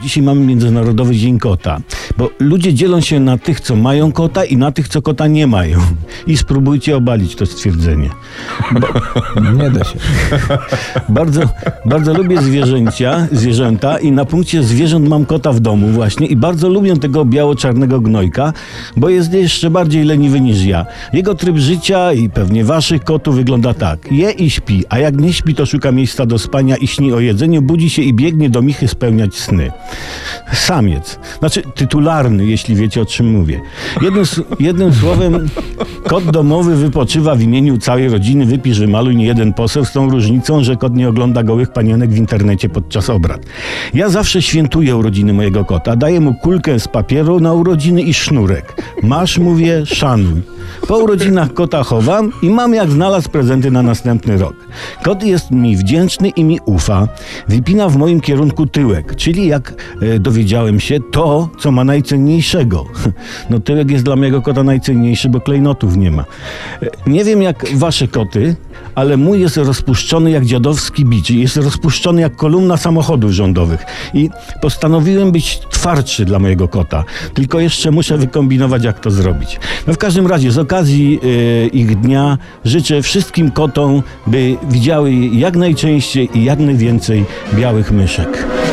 Dzisiaj mamy Międzynarodowy Dzień Kota, bo ludzie dzielą się na tych, co mają kota i na tych, co kota nie mają. I spróbujcie obalić to stwierdzenie. Nie da się. Bardzo lubię zwierzęta i na punkcie zwierząt mam kota w domu właśnie i bardzo lubię tego biało-czarnego gnojka, bo jest jeszcze bardziej leniwy niż ja. Jego tryb życia i pewnie waszych kotów wygląda tak. Je i śpi, a jak nie śpi, to szuka miejsca do spania i śni o jedzeniu, budzi się i biegnie do michy spełniać sny. Samiec. Znaczy tytularny, jeśli wiecie, o czym mówię. Jednym słowem, kot domowy wypoczywa w imieniu całej rodziny, wypisz, wymaluj, nie jeden poseł, z tą różnicą, że kot nie ogląda gołych panienek w internecie podczas obrad. Ja zawsze świętuję urodziny mojego kota. Daję mu kulkę z papieru na urodziny i sznurek. Masz, mówię, szanuj. Po urodzinach kota chowam i mam jak znalazł prezenty na następny rok. Kot jest mi wdzięczny i mi ufa. Wypina w moim kierunku tyłek, czyli jak dowiedziałem się, to, co ma najcenniejszego. No tyłek jest dla mojego kota najcenniejszy, bo klejnotów nie ma. Nie wiem jak wasze koty, ale mój jest rozpuszczony jak dziadowski bicz. Jest rozpuszczony jak kolumna samochodów rządowych. I postanowiłem być twardszy dla mojego kota. Tylko jeszcze muszę wykombinować, jak to zrobić. No w każdym razie, z okazji ich dnia życzę wszystkim kotom, by widziały jak najczęściej i jak najwięcej białych myszek.